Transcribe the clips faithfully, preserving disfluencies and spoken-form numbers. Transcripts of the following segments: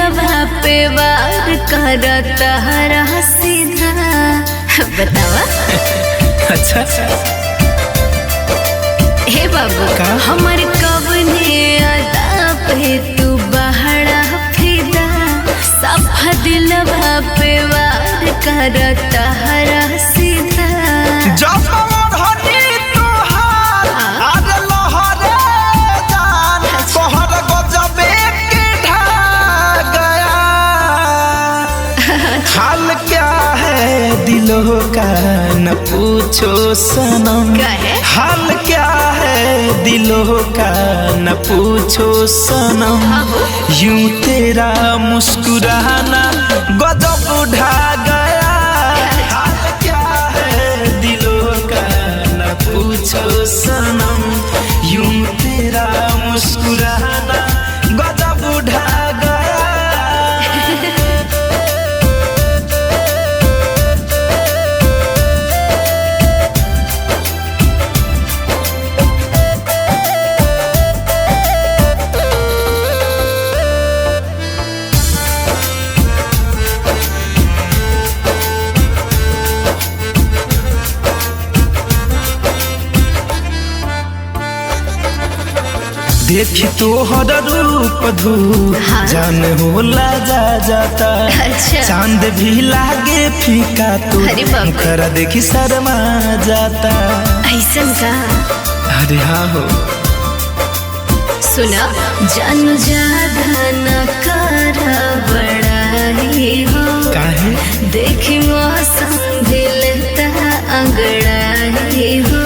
दिलवा पे वार करता हरा सीधा बतावा। अच्छा हे बाबू का? हमारे कवने अदा पे तू बहरा फिदा सफा दिलवा पे वार करता हरा सीधा। जब मोहनी तोहार आज लहरे जान तोहर गजबे के ढा गया। हाल क्या है दिलों का न पूछो सनम, क्या है? हाल क्या है दिलों का न पूछो सनम। यूं तेरा मुस्कुराना गजब ढा गया। हाल क्या है दिलों का न पूछो सनम, यूं तेरा मुस्कुराना गजब ढा गया। देखी तो हर रूप धू हाँ? जान होला जा जाता। अच्छा। चांद भी लागे फीका तो अरे बाप रे। मुखरा देखी शर्मा जाता। ऐसन का अरे हाँ हो सुना जानू ज्यादा न कर बड़ाई हो काहे देखी मौसम भी लेता अंगड़ाई हो।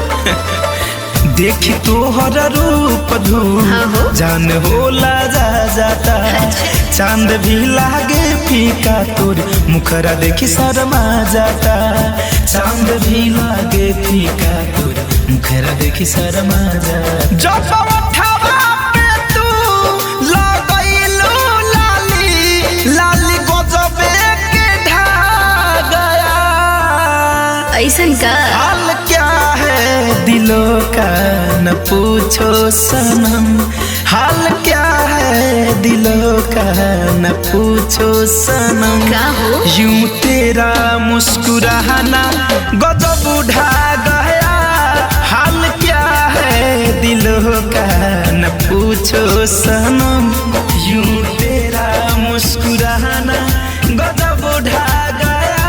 देखी तो हर रूप धू हाँ हो? जान होला जा जाता। चांद भी लागे फीका तोर मुखरा देखी शर्मा जाता। चांद भी लागे फीका तोर मुखरा देखी शर्मा जाता। जब उठावा पे तू लगैलू लाली लाली गजबे के ढा गया। ऐसन का हाल क्या है दिलों का न पूछो सनम, हाल क्या है दिलों का न पूछो सनम। का हो? यूं तेरा मुस्कुराना गजब ढा गया। हाल क्या है दिलों का न पूछो सनम, यूं तेरा मुस्कुराना गजब ढा गया।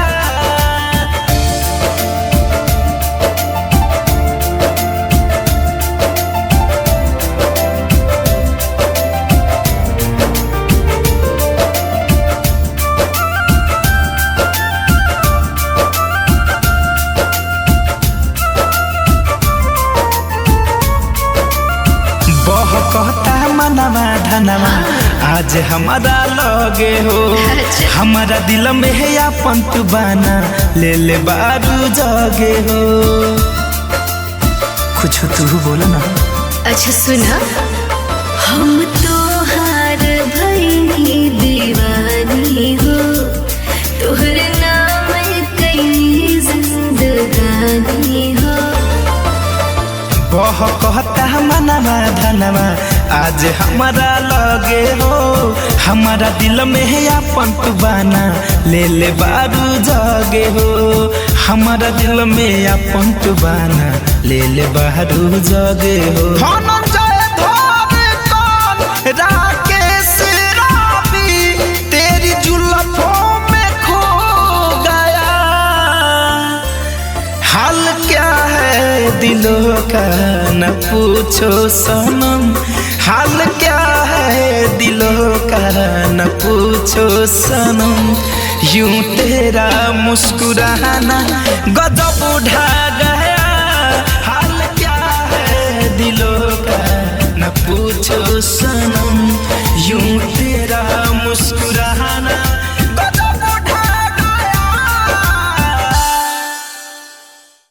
कहता मनवा धनवा आज हमारा लगे हो। हमारा दिल में है अपन तू बाना ले ले बारू जगे हो। कुछ तू बोला ना। अच्छा सुना हम तो हार भई दीवानी हो तोहरे नाम कई जिंदगानी हो। बह कहता मनवा धनवा आज हमारा लगे हो। हमारा दिल में है अपन तू बाना ले ले बारू जगे हो। हमारा दिल में अपन तू बाना ले ले बारू जगे हो। राकेश रावी तेरी जुल्फों में खो गया। हाल क्या है दिलों का न पूछो सनम, हाल क्या है दिलों का न पूछो सनम। यूं तेरा मुस्कुराना गजब ढा गया। हाल क्या है दिलों का न पूछो सनम।